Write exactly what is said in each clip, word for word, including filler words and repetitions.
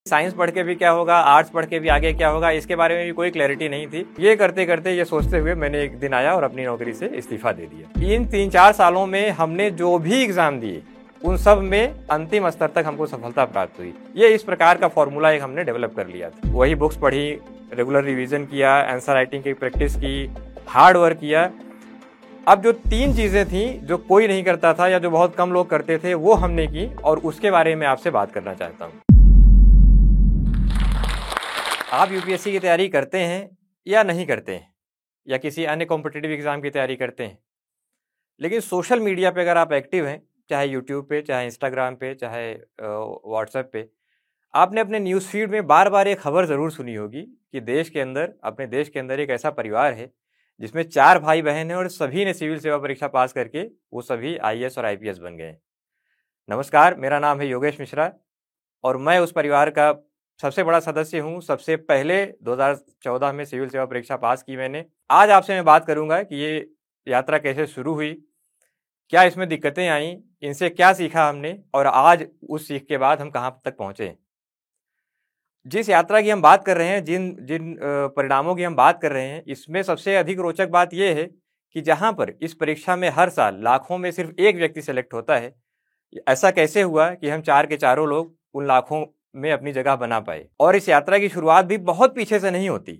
Science पढ़ के भी क्या होगा, आर्ट्स पढ़ के भी आगे क्या होगा, इसके बारे में भी कोई क्लैरिटी नहीं थी। ये करते करते ये सोचते हुए मैंने एक दिन आया और अपनी नौकरी से इस्तीफा दे दिया। इन तीन चार सालों में हमने जो भी एग्जाम दिए उन सब में अंतिम स्तर तक हमको सफलता प्राप्त हुई। ये इस प्रकार का फॉर्मूला एक हमने डेवलप कर लिया था। वही बुक्स पढ़ी, रेगुलर रिवीजन किया, आंसर राइटिंग की प्रैक्टिस की, हार्ड वर्क किया। अब जो तीन चीजें थी जो कोई नहीं करता था या जो बहुत कम लोग करते थे वो हमने की, और उसके बारे में आपसे बात करना चाहता हूँ। आप यूपीएससी की तैयारी करते हैं या नहीं करते हैं, या किसी अन्य कॉम्पिटिटिव एग्जाम की तैयारी करते हैं, लेकिन सोशल मीडिया पे अगर आप एक्टिव हैं, चाहे यूट्यूब पे, चाहे इंस्टाग्राम पे, चाहे व्हाट्सएप पे, आपने अपने न्यूज़ फीड में बार बार एक खबर ज़रूर सुनी होगी कि देश के अंदर, अपने देश के अंदर एक ऐसा परिवार है जिसमें चार भाई बहन हैं और सभी ने सिविल सेवा परीक्षा पास करके वो सभी आईएएस और आईपीएस बन गए हैं। नमस्कार, मेरा नाम है योगेश मिश्रा और मैं उस परिवार का सबसे बड़ा सदस्य हूं। सबसे पहले दो हज़ार चौदह में सिविल सेवा परीक्षा पास की मैंने। आज आपसे मैं बात करूंगा कि ये यात्रा कैसे शुरू हुई, क्या इसमें दिक्कतें आई, इनसे क्या सीखा हमने, और आज उस सीख के बाद हम कहां तक पहुंचे। जिस यात्रा की हम बात कर रहे हैं, जिन जिन परिणामों की हम बात कर रहे हैं, इसमें सबसे अधिक रोचक बात यह है कि जहां पर इस परीक्षा में हर साल लाखों में सिर्फ एक व्यक्ति सेलेक्ट होता है, ऐसा कैसे हुआ कि हम चार के चारों लोग उन लाखों में अपनी जगह बना पाए। और इस यात्रा की शुरुआत भी बहुत पीछे से नहीं होती।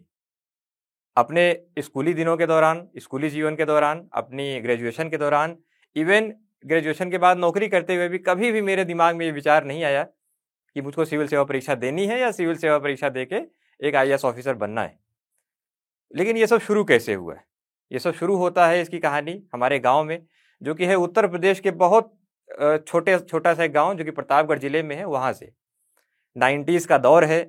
अपने स्कूली दिनों के दौरान, स्कूली जीवन के दौरान, अपनी ग्रेजुएशन के दौरान, इवन ग्रेजुएशन के बाद नौकरी करते हुए भी कभी भी मेरे दिमाग में ये विचार नहीं आया कि मुझको सिविल सेवा परीक्षा देनी है या सिविल सेवा परीक्षा देके एक आईएएस ऑफिसर बनना है। लेकिन ये सब शुरू कैसे हुआ है? ये सब शुरू होता है, इसकी कहानी हमारे गाँव में, जो कि है उत्तर प्रदेश के बहुत छोटे छोटा सा एक गाँव जो कि प्रतापगढ़ जिले में है। वहाँ से नाइन्टीज़ का दौर है,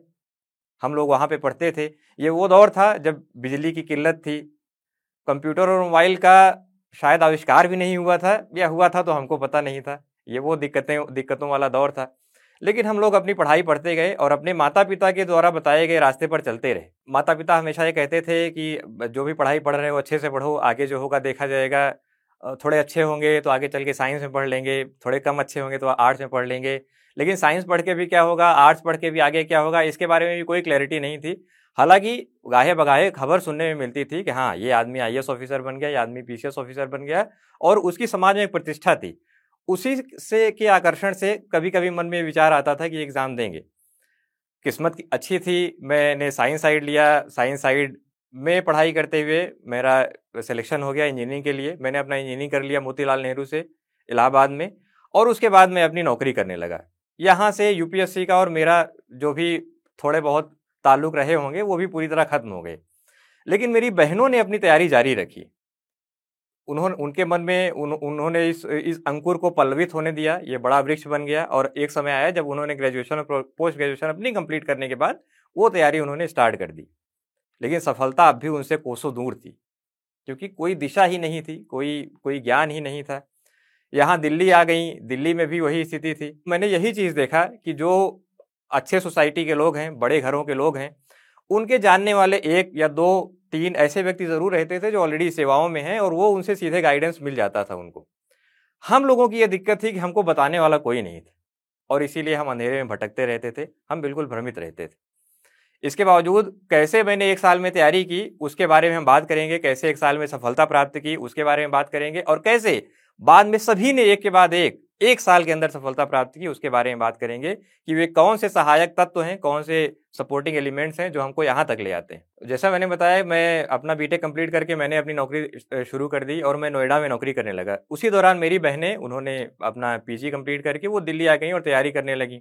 हम लोग वहाँ पे पढ़ते थे। ये वो दौर था जब बिजली की किल्लत थी, कंप्यूटर और मोबाइल का शायद आविष्कार भी नहीं हुआ था, या हुआ था तो हमको पता नहीं था। ये वो दिक्कतें दिक्कतों वाला दौर था। लेकिन हम लोग अपनी पढ़ाई पढ़ते गए और अपने माता पिता के द्वारा बताए गए रास्ते पर चलते रहे। माता पिता हमेशा ये कहते थे कि जो भी पढ़ाई पढ़ रहे हो अच्छे से पढ़ो, आगे जो होगा देखा जाएगा। थोड़े अच्छे होंगे तो आगे चल के साइंस में पढ़ लेंगे, थोड़े कम अच्छे होंगे तो आर्ट्स में पढ़ लेंगे। लेकिन साइंस पढ़ के भी क्या होगा, आर्ट्स पढ़ के भी आगे क्या होगा, इसके बारे में भी कोई क्लैरिटी नहीं थी। हालांकि गाहे बगाहे खबर सुनने में मिलती थी कि हाँ, ये आदमी आईएएस ऑफिसर बन गया, ये आदमी पीसीएस ऑफिसर बन गया, और उसकी समाज में एक प्रतिष्ठा थी। उसी से के आकर्षण से कभी कभी मन में विचार आता था कि एग्जाम देंगे। किस्मत अच्छी थी, मैंने साइंस साइड लिया। साइंस साइड में पढ़ाई करते हुए मेरा सिलेक्शन हो गया इंजीनियरिंग के लिए। मैंने अपना इंजीनियरिंग कर लिया मोतीलाल नेहरू से इलाहाबाद में, और उसके बाद मैं अपनी नौकरी करने लगा। यहाँ से यूपीएससी का और मेरा जो भी थोड़े बहुत ताल्लुक रहे होंगे वो भी पूरी तरह खत्म हो गए। लेकिन मेरी बहनों ने अपनी तैयारी जारी रखी। उन्होंने उनके मन में उन, उन्होंने इस इस अंकुर को पल्लवित होने दिया। ये बड़ा वृक्ष बन गया, और एक समय आया जब उन्होंने ग्रेजुएशन और पोस्ट ग्रेजुएशन अपनी कंप्लीट करने के बाद वो तैयारी उन्होंने स्टार्ट कर दी। लेकिन सफलता अब भी उनसे कोसों दूर थी, क्योंकि कोई दिशा ही नहीं थी, कोई कोई ज्ञान ही नहीं था। यहाँ दिल्ली आ गई, दिल्ली में भी वही स्थिति थी। मैंने यही चीज़ देखा कि जो अच्छे सोसाइटी के लोग हैं, बड़े घरों के लोग हैं, उनके जानने वाले एक या दो तीन ऐसे व्यक्ति ज़रूर रहते थे जो ऑलरेडी सेवाओं में हैं, और वो उनसे सीधे गाइडेंस मिल जाता था उनको। हम लोगों की ये दिक्कत थी कि हमको बताने वाला कोई नहीं था, और इसीलिए हम अंधेरे में भटकते रहते थे, हम बिल्कुल भ्रमित रहते थे। इसके बावजूद कैसे मैंने एक साल में तैयारी की उसके बारे में हम बात करेंगे, कैसे एक साल में सफलता प्राप्त की उसके बारे में बात करेंगे, और कैसे बाद में सभी ने एक के बाद एक एक साल के अंदर सफलता प्राप्त की उसके बारे में बात करेंगे कि वे कौन से सहायक तत्व हैं, कौन से सपोर्टिंग एलिमेंट्स हैं जो हमको यहाँ तक ले आते हैं। जैसा मैंने बताया, मैं अपना बीटेक कंप्लीट करके मैंने अपनी नौकरी शुरू कर दी और मैं नोएडा में नौकरी करने लगा। उसी दौरान मेरी बहनें, उन्होंने अपना पीजी कंप्लीट करके वो दिल्ली आ गई और तैयारी करने लगी।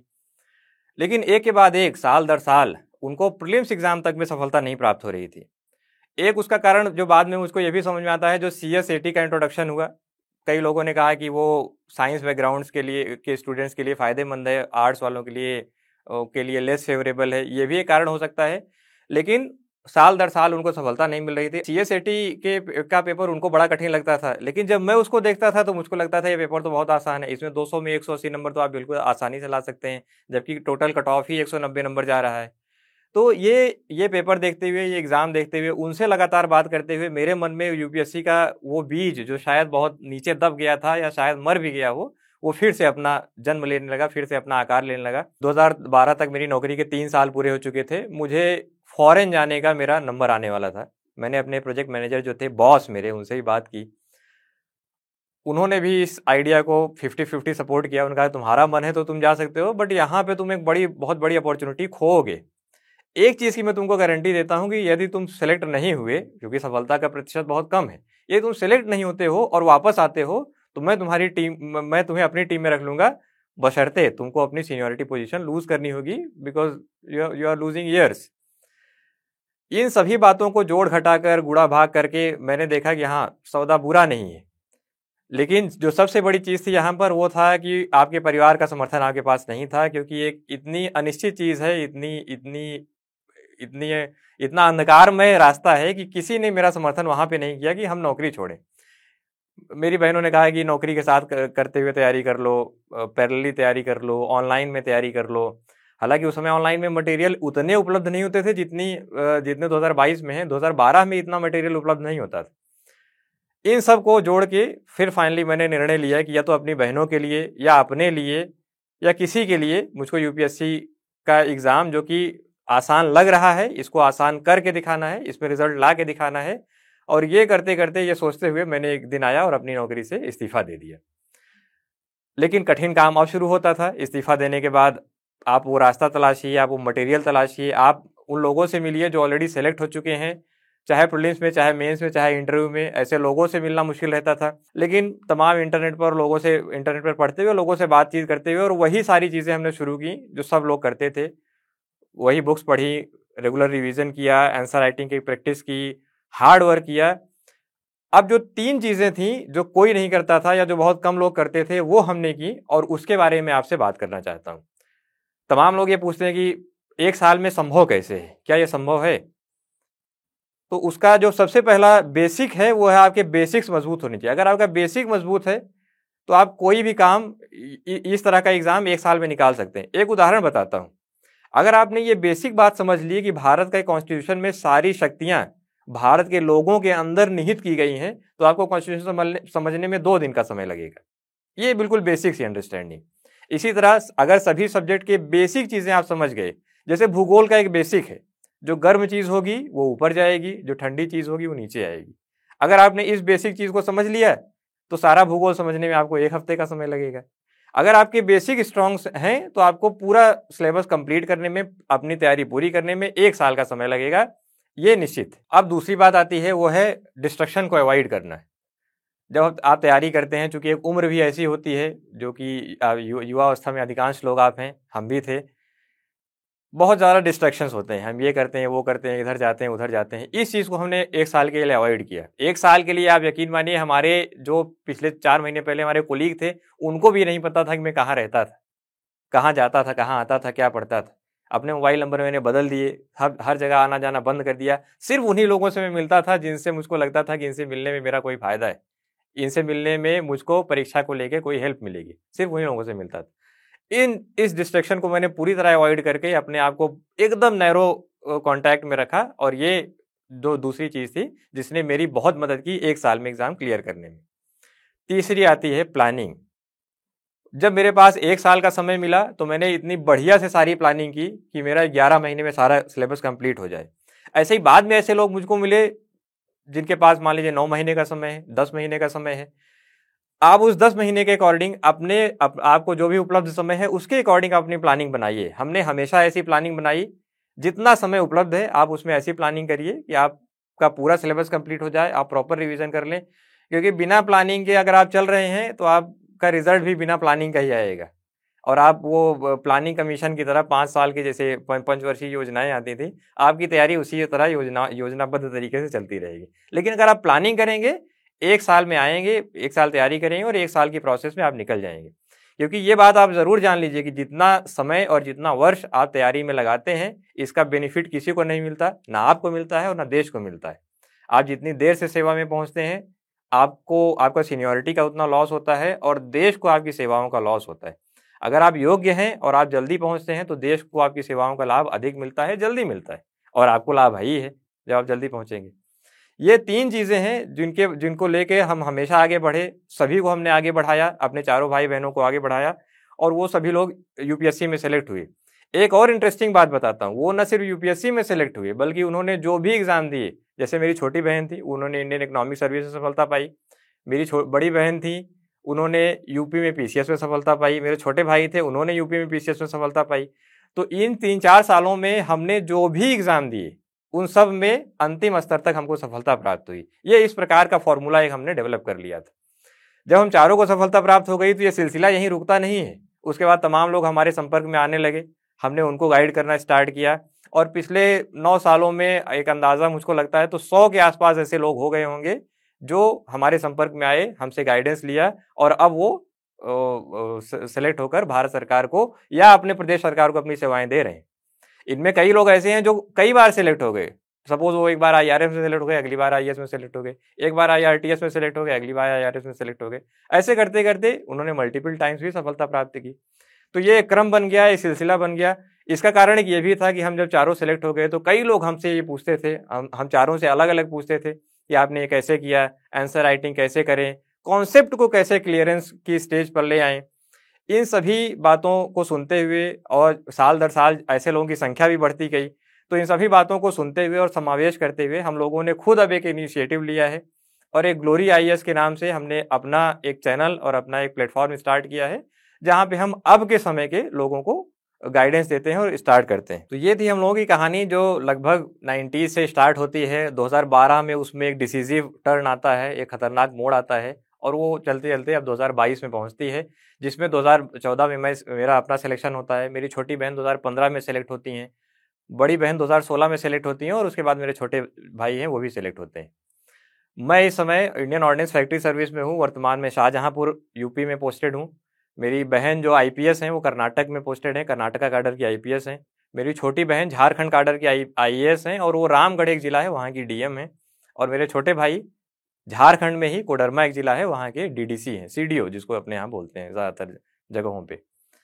लेकिन एक के बाद एक, साल दर साल, उनको प्रीलिम्स एग्जाम तक में सफलता नहीं प्राप्त हो रही थी। एक उसका कारण जो बाद में मुझको ये भी समझ में आता है, जो सीएसएटी का इंट्रोडक्शन हुआ, कई लोगों ने कहा कि वो साइंस बैकग्राउंड्स के लिए के स्टूडेंट्स के लिए फ़ायदेमंद है, आर्ट्स वालों के लिए के लिए लेस फेवरेबल है। ये भी एक कारण हो सकता है। लेकिन साल दर साल उनको सफलता नहीं मिल रही थी। सीएसएटी के का पेपर उनको बड़ा कठिन लगता था, लेकिन जब मैं उसको देखता था तो मुझको लगता था ये पेपर तो बहुत आसान है, इसमें दो सौ में एक सौ अस्सी नंबर तो आप बिल्कुल आसानी से ला सकते हैं, जबकि टोटल कट ऑफ ही एक सौ नब्बे नंबर जा रहा है। तो ये ये पेपर देखते हुए, ये एग्ज़ाम देखते हुए, उनसे लगातार बात करते हुए मेरे मन में यूपीएससी का वो बीज जो शायद बहुत नीचे दब गया था या शायद मर भी गया हो, वो फिर से अपना जन्म लेने लगा, फिर से अपना आकार लेने लगा। दो हज़ार बारह तक मेरी नौकरी के तीन साल पूरे हो चुके थे। मुझे फॉरेन जाने का मेरा नंबर आने वाला था। मैंने अपने प्रोजेक्ट मैनेजर जो थे, बॉस मेरे, उनसे भी बात की। उन्होंने भी इस आइडिया को फिफ्टी फिफ्टी सपोर्ट किया। उन्होंने कहा तुम्हारा मन है तो तुम जा सकते हो, बट यहाँ पे तुम एक बड़ी बहुत बड़ी अपॉर्चुनिटी खोओगे। एक चीज़ की मैं तुमको गारंटी देता हूँ कि यदि तुम सेलेक्ट नहीं हुए, क्योंकि सफलता का प्रतिशत बहुत कम है, यदि तुम सेलेक्ट नहीं होते हो और वापस आते हो तो मैं तुम्हारी टीम मैं तुम्हें अपनी टीम में रख लूंगा, बशर्ते तुमको अपनी सीनियरिटी पोजीशन लूज करनी होगी, because you are losing years. इन सभी बातों को जोड़ घटाकर गुड़ा भाग करके मैंने देखा कि हाँ, सौदा बुरा नहीं है। लेकिन जो सबसे बड़ी चीज़ थी यहाँ पर वो था कि आपके परिवार का समर्थन आपके पास नहीं था, क्योंकि एक इतनी अनिश्चित चीज़ है, इतनी इतनी इतनी इतना अंधकारमय रास्ता है कि किसी ने मेरा समर्थन वहाँ पे नहीं किया कि हम नौकरी छोड़ें। मेरी बहनों ने कहा कि नौकरी के साथ करते हुए तैयारी कर लो, पैरेलली तैयारी कर लो, ऑनलाइन में तैयारी कर लो। हालांकि उस समय ऑनलाइन में मटेरियल उतने उपलब्ध नहीं होते थे जितनी जितने दो हज़ार बाईस में है। दो हज़ार बारह में इतना मटेरियल उपलब्ध नहीं होता था। इन सब को जोड़ के फिर फाइनली मैंने निर्णय लिया कि या तो अपनी बहनों के लिए या अपने लिए या किसी के लिए मुझको यूपीएससी का एग्ज़ाम, जो कि आसान लग रहा है, इसको आसान करके दिखाना है, इसमें रिजल्ट ला के दिखाना है। और ये करते करते ये सोचते हुए मैंने एक दिन आया और अपनी नौकरी से इस्तीफा दे दिया। लेकिन कठिन काम अब शुरू होता था। इस्तीफा देने के बाद आप वो रास्ता तलाशिए, आप वो मटेरियल तलाशिए, आप उन लोगों से मिलिए जो ऑलरेडी सेलेक्ट हो चुके हैं, चाहे प्रीलिम्स में, चाहे मेंस में, चाहे इंटरव्यू में। ऐसे लोगों से मिलना मुश्किल रहता था, लेकिन तमाम इंटरनेट पर लोगों से इंटरनेट पर पढ़ते हुए, लोगों से बातचीत करते हुए, और वही सारी चीज़ें हमने शुरू की जो सब लोग करते थे। वही बुक्स पढ़ी, रेगुलर रिवीजन किया, आंसर राइटिंग की प्रैक्टिस की, हार्ड वर्क किया। अब जो तीन चीज़ें थी जो कोई नहीं करता था या जो बहुत कम लोग करते थे, वो हमने की, और उसके बारे में आपसे बात करना चाहता हूँ। तमाम लोग ये पूछते हैं कि एक साल में संभव कैसे है, क्या ये संभव है? तो उसका जो सबसे पहला बेसिक है वो है आपके बेसिक्स मजबूत होने चाहिए। अगर आपका बेसिक मजबूत है तो आप कोई भी काम, इस तरह का एग्जाम एक साल में निकाल सकते हैं। एक उदाहरण बताता हूँ। अगर आपने ये बेसिक बात समझ ली कि भारत का कॉन्स्टिट्यूशन में सारी शक्तियां भारत के लोगों के अंदर निहित की गई हैं, तो आपको कॉन्स्टिट्यूशन समझने में दो दिन का समय लगेगा। ये बिल्कुल बेसिक सी अंडरस्टैंडिंग। इसी तरह अगर सभी सब्जेक्ट के बेसिक चीजें आप समझ गए, जैसे भूगोल का एक बेसिक है, जो गर्म चीज होगी वो ऊपर जाएगी, जो ठंडी चीज होगी वो नीचे आएगी। अगर आपने इस बेसिक चीज को समझ लिया तो सारा भूगोल समझने में आपको एक हफ्ते का समय लगेगा। अगर आपके बेसिक स्ट्रॉन्ग हैं तो आपको पूरा सिलेबस कंप्लीट करने में, अपनी तैयारी पूरी करने में एक साल का समय लगेगा, ये निश्चित। अब दूसरी बात आती है, वो है डिस्ट्रक्शन को अवॉइड करना। जब आप तैयारी करते हैं, चूंकि एक उम्र भी ऐसी होती है जो कि युवा अवस्था में अधिकांश लोग आप हैं, हम भी थे, बहुत ज़्यादा डिस्ट्रैक्शंस होते हैं। हम ये करते हैं, वो करते हैं, इधर जाते हैं, उधर जाते हैं। इस चीज़ को हमने एक साल के लिए अवॉइड किया। एक साल के लिए आप यकीन मानिए, हमारे जो पिछले चार महीने पहले हमारे कोलीग थे, उनको भी नहीं पता था कि मैं कहाँ रहता था, कहाँ जाता था, कहाँ आता था, क्या पढ़ता था। अपने मोबाइल नंबर मैंने बदल दिए, हर हर जगह आना जाना बंद कर दिया। सिर्फ उन्हीं लोगों से मैं मिलता था जिनसे मुझको लगता था कि इनसे मिलने में मेरा कोई फ़ायदा है, इनसे मिलने में मुझको परीक्षा को लेकर कोई हेल्प मिलेगी। सिर्फ उन्हीं लोगों से मिलता था। इन इस डिस्ट्रैक्शन को मैंने पूरी तरह अवॉइड करके अपने आप को एकदम नैरो कांटेक्ट में रखा, और ये जो दूसरी चीज़ थी जिसने मेरी बहुत मदद की एक साल में एग्जाम क्लियर करने में। तीसरी आती है प्लानिंग। जब मेरे पास एक साल का समय मिला तो मैंने इतनी बढ़िया से सारी प्लानिंग की कि मेरा ग्यारह महीने में सारा सिलेबस कंप्लीट हो जाए। ऐसे ही बाद में ऐसे लोग मुझको मिले जिनके पास मान लीजिए नौ महीने का समय है, दस महीने का समय है। आप उस दस महीने के अकॉर्डिंग अपने अप, आपको जो भी उपलब्ध समय है उसके अकॉर्डिंग अपनी प्लानिंग बनाइए। हमने हमेशा ऐसी प्लानिंग बनाई, जितना समय उपलब्ध है आप उसमें ऐसी प्लानिंग करिए कि आपका पूरा सिलेबस कंप्लीट हो जाए, आप प्रॉपर रिवीजन कर लें। क्योंकि बिना प्लानिंग के अगर आप चल रहे हैं तो आपका रिजल्ट भी बिना प्लानिंग का ही आएगा, और आप वो प्लानिंग कमीशन की तरह पाँच साल की जैसे पंचवर्षीय योजनाएं आती थी, आपकी तैयारी उसी तरह योजना योजनाबद्ध तरीके से चलती रहेगी। लेकिन अगर आप प्लानिंग करेंगे, एक साल में आएंगे, एक साल तैयारी करेंगे और एक साल की प्रोसेस में आप निकल जाएंगे। क्योंकि ये बात आप ज़रूर जान लीजिए कि जितना समय और जितना वर्ष आप तैयारी में लगाते हैं, इसका बेनिफिट किसी को नहीं मिलता, ना आपको मिलता है और ना देश को मिलता है। आप जितनी देर से सेवा में पहुंचते हैं, आपको आपका सीनियरिटी का उतना लॉस होता है और देश को आपकी सेवाओं का लॉस होता है। अगर आप योग्य हैं और आप जल्दी पहुँचते हैं तो देश को आपकी सेवाओं का लाभ अधिक मिलता है, जल्दी मिलता है, और आपको लाभ ही है जब आप जल्दी पहुँचेंगे। ये तीन चीज़ें हैं जिनके जिनको लेके हम हमेशा आगे बढ़े, सभी को हमने आगे बढ़ाया, अपने चारों भाई बहनों को आगे बढ़ाया और वो सभी लोग यूपीएससी में सेलेक्ट हुए। एक और इंटरेस्टिंग बात बताता हूँ, वो न सिर्फ यूपीएससी में सेलेक्ट हुए बल्कि उन्होंने जो भी एग्ज़ाम दिए, जैसे मेरी छोटी बहन थी, उन्होंने इंडियन इकोनॉमिक सर्विस में सफलता पाई। मेरी बड़ी बहन थी, उन्होंने यूपी में पीसीएस में सफलता पाई। मेरे छोटे भाई थे, उन्होंने यूपी में पीसीएस में सफलता पाई। तो इन तीन चार सालों में हमने जो भी एग्ज़ाम दिए उन सब में अंतिम स्तर तक हमको सफलता प्राप्त हुई। ये इस प्रकार का फॉर्मूला एक हमने डेवलप कर लिया था। जब हम चारों को सफलता प्राप्त हो गई तो ये सिलसिला यहीं रुकता नहीं है। उसके बाद तमाम लोग हमारे संपर्क में आने लगे, हमने उनको गाइड करना स्टार्ट किया और पिछले नौ सालों में एक अंदाज़ा मुझको लगता है तो सौ के आसपास ऐसे लोग हो गए होंगे जो हमारे संपर्क में आए, हमसे गाइडेंस लिया और अब वो सेलेक्ट होकर भारत सरकार को या अपने प्रदेश सरकार को अपनी सेवाएं दे रहे हैं। इनमें कई लोग ऐसे हैं जो कई बार सेलेक्ट हो गए। सपोज वो एक बार आईआरएफ में सेलेक्ट हो गए, अगली बार आईएएस में सेलेक्ट हो गए, एक बार आईआरटीएस में सेलेक्ट हो गए, अगली बार आईआरएस में सेलेक्ट हो गए। ऐसे करते करते उन्होंने मल्टीपल टाइम्स भी सफलता प्राप्त की। तो ये एक क्रम बन गया, एक सिलसिला बन गया। इसका कारण एक ये भी था कि हम जब चारों सेलेक्ट हो गए तो कई लोग हमसे ये पूछते थे, हम हम चारों से अलग अलग पूछते थे कि आपने ये कैसे किया, आंसर राइटिंग कैसे करें, कॉन्सेप्ट को कैसे क्लियरेंस की स्टेज पर ले आएँ। इन सभी बातों को सुनते हुए और साल दर साल ऐसे लोगों की संख्या भी बढ़ती गई। तो इन सभी बातों को सुनते हुए और समावेश करते हुए हम लोगों ने खुद अब एक इनिशिएटिव लिया है और एक ग्लोरी आईएएस के नाम से हमने अपना एक चैनल और अपना एक प्लेटफॉर्म स्टार्ट किया है, जहाँ पे हम अब के समय के लोगों को गाइडेंस देते हैं और स्टार्ट करते हैं। तो ये थी हम लोगों की कहानी जो लगभग नाइन्टीज़ से स्टार्ट होती है। दो हज़ार बारह में उसमें एक डिसीजिव टर्न आता है, एक खतरनाक मोड़ आता है और वो चलते चलते अब दो हज़ार बाईस में पहुंचती है, जिसमें दो हज़ार चौदह में मैं मेरा अपना सिलेक्शन होता है। मेरी छोटी बहन दो हज़ार पंद्रह में सेलेक्ट होती हैं, बड़ी बहन दो हज़ार सोलह में सेलेक्ट होती हैं और उसके बाद मेरे छोटे भाई हैं वो भी सेलेक्ट होते हैं। मैं इस समय इंडियन ऑर्डिनेंस फैक्ट्री सर्विस में हूँ। वर्तमान में शाहजहाँपुर यूपी में पोस्टेड हूँ। मेरी बहन जो आईपीएस हैं वो कर्नाटक में पोस्टेड हैं, कर्नाटका काडर की आईपीएस हैं। मेरी छोटी बहन झारखंड काडर की आई आईएएस हैं और वो रामगढ़ एक ज़िला है वहाँ की डीएम है। और मेरे छोटे भाई झारखंड में ही कोडरमा एक ज़िला है वहाँ के डीडीसी हैं, सीडीओ जिसको अपने यहाँ बोलते हैं ज़्यादातर जगहों पे।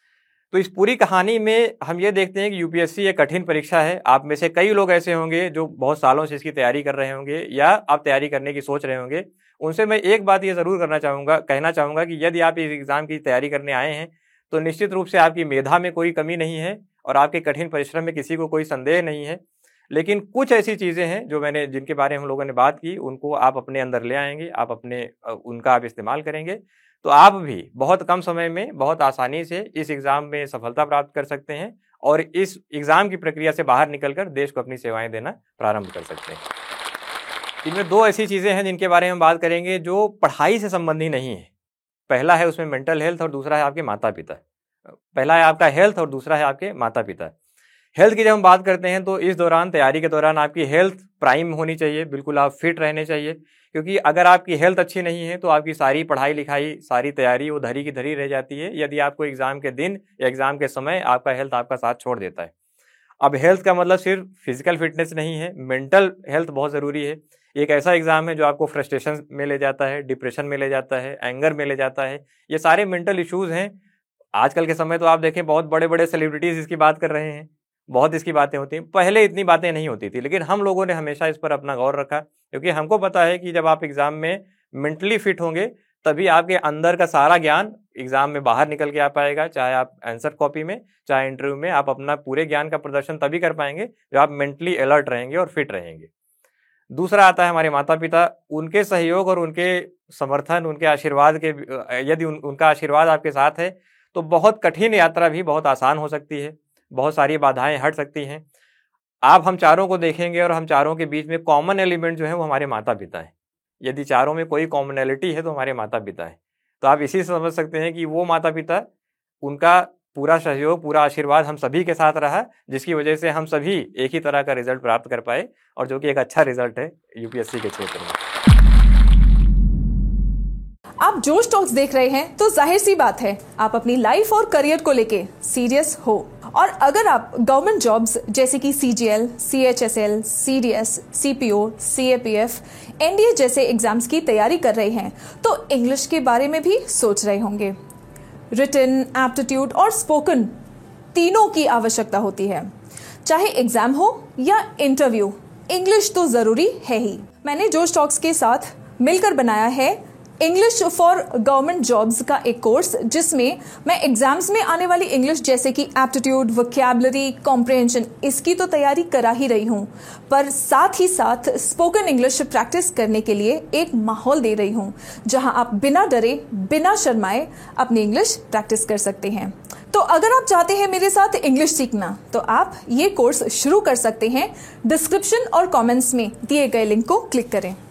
तो इस पूरी कहानी में हम ये देखते हैं कि यूपीएससी एक कठिन परीक्षा है। आप में से कई लोग ऐसे होंगे जो बहुत सालों से इसकी तैयारी कर रहे होंगे या आप तैयारी करने की सोच रहे होंगे। उनसे मैं एक बात ये ज़रूर करना चाहूँगा कहना चाहूँगा कि यदि आप इस एग्ज़ाम की तैयारी करने आए हैं तो निश्चित रूप से आपकी मेधा में कोई कमी नहीं है और आपके कठिन परिश्रम में किसी को कोई संदेह नहीं है। लेकिन कुछ ऐसी चीज़ें हैं जो मैंने जिनके बारे में हम लोगों ने बात की, उनको आप अपने अंदर ले आएंगे, आप अपने उनका आप इस्तेमाल करेंगे तो आप भी बहुत कम समय में बहुत आसानी से इस एग्ज़ाम में सफलता प्राप्त कर सकते हैं और इस एग्ज़ाम की प्रक्रिया से बाहर निकलकर देश को अपनी सेवाएं देना प्रारंभ कर सकते हैं। इनमें दो ऐसी चीज़ें हैं जिनके बारे में बात करेंगे जो पढ़ाई से संबंधी नहीं है। पहला है उसमें मेंटल हेल्थ और दूसरा है आपके माता पिता। पहला है आपका हेल्थ और दूसरा है आपके माता पिता। हेल्थ की जब हम बात करते हैं तो इस दौरान तैयारी के दौरान आपकी हेल्थ प्राइम होनी चाहिए, बिल्कुल आप फिट रहने चाहिए, क्योंकि अगर आपकी हेल्थ अच्छी नहीं है तो आपकी सारी पढ़ाई लिखाई सारी तैयारी वो धरी की धरी रह जाती है यदि आपको एग्ज़ाम के दिन या एग्ज़ाम के समय आपका हेल्थ आपका साथ छोड़ देता है। अब हेल्थ का मतलब सिर्फ फिजिकल फिटनेस नहीं है, मेंटल हेल्थ बहुत ज़रूरी है। एक ऐसा एग्ज़ाम है जो आपको फ्रस्ट्रेशन में ले जाता है, डिप्रेशन में ले जाता है, एंगर में ले जाता है। ये सारे मेंटल इश्यूज़ हैं। आजकल के समय तो आप देखें बहुत बड़े बड़े सेलिब्रिटीज़ इसकी बात कर रहे हैं, बहुत इसकी बातें होती हैं। पहले इतनी बातें नहीं होती थी, लेकिन हम लोगों ने हमेशा इस पर अपना गौर रखा, क्योंकि हमको पता है कि जब आप एग्ज़ाम में मेंटली फिट होंगे तभी आपके अंदर का सारा ज्ञान एग्ज़ाम में बाहर निकल के आ पाएगा। चाहे आप आंसर कॉपी में चाहे इंटरव्यू में आप अपना पूरे ज्ञान का प्रदर्शन तभी कर पाएंगे जब आप मेंटली अलर्ट रहेंगे और फिट रहेंगे। दूसरा आता है हमारे माता पिता। उनके सहयोग और उनके समर्थन, उनके आशीर्वाद के, यदि उन, उनका आशीर्वाद आपके साथ है तो बहुत कठिन यात्रा भी बहुत आसान हो सकती है, बहुत सारी बाधाएं हट सकती हैं। आप हम चारों को देखेंगे और हम चारों के बीच में कॉमन एलिमेंट जो है वो हमारे माता पिता हैं। यदि चारों में कोई कॉमनैलिटी है तो हमारे माता पिता हैं। तो आप इसी से समझ सकते हैं कि वो माता पिता, उनका पूरा सहयोग, पूरा आशीर्वाद हम सभी के साथ रहा, जिसकी वजह से हम सभी एक ही तरह का रिजल्ट प्राप्त कर पाए और जो कि एक अच्छा रिजल्ट है यूपीएससी के क्षेत्र में। आप जोश टॉक्स देख रहे हैं तो जाहिर सी बात है आप अपनी लाइफ और करियर को लेके सीरियस हो। और अगर आप गवर्नमेंट जॉब्स जैसे कि CGL, CHSL, CDS, CPO, CAPF, NDA जैसे एग्जाम्स की तैयारी कर रहे हैं तो इंग्लिश के बारे में भी सोच रहे होंगे। रिटन, एप्टीट्यूड और स्पोकन तीनों की आवश्यकता होती है। चाहे एग्जाम हो या इंटरव्यू, इंग्लिश तो ज़रूरी है ही। मैंने जोश टॉक्स के साथ मिलकर बनाया है इंग्लिश फॉर गवर्नमेंट जॉब्स का एक कोर्स, जिसमें मैं एग्जाम्स में आने वाली इंग्लिश जैसे कि एप्टीट्यूड, वोकैबुलरी, कॉम्प्रिहेंशन, इसकी तो तैयारी करा ही रही हूँ, पर साथ ही साथ स्पोकन इंग्लिश प्रैक्टिस करने के लिए एक माहौल दे रही हूँ जहाँ आप बिना डरे, बिना शर्माए अपनी इंग्लिश प्रैक्टिस कर सकते हैं। तो अगर आप चाहते हैं मेरे साथ इंग्लिश सीखना, तो आप ये कोर्स शुरू कर सकते हैं। डिस्क्रिप्शन और कमेंट्स में दिए गए लिंक को क्लिक करें।